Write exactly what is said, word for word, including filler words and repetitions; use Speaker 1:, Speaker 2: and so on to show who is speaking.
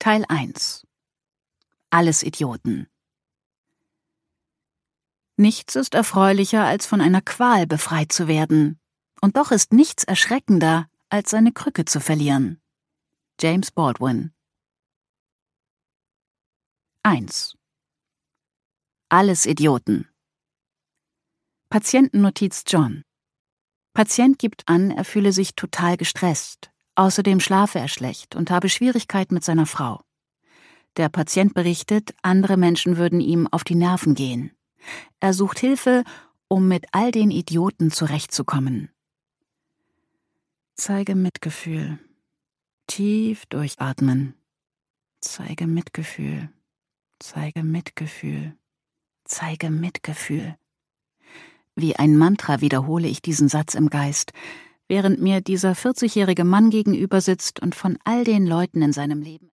Speaker 1: Teil eins. Alles Idioten. Nichts ist erfreulicher, als von einer Qual befreit zu werden. Und doch ist nichts erschreckender, als seine Krücke zu verlieren. James Baldwin. eins. Alles Idioten. Patientennotiz John. Patient gibt an, er fühle sich total gestresst. Außerdem schlafe er schlecht und habe Schwierigkeiten mit seiner Frau. Der Patient berichtet, andere Menschen würden ihm auf die Nerven gehen. Er sucht Hilfe, um mit all den Idioten zurechtzukommen. Zeige Mitgefühl. Tief durchatmen. Zeige Mitgefühl. Zeige Mitgefühl. Zeige Mitgefühl. Wie ein Mantra wiederhole ich diesen Satz im Geist, während mir dieser vierzigjährige Mann gegenüber sitzt und von all den Leuten in seinem Leben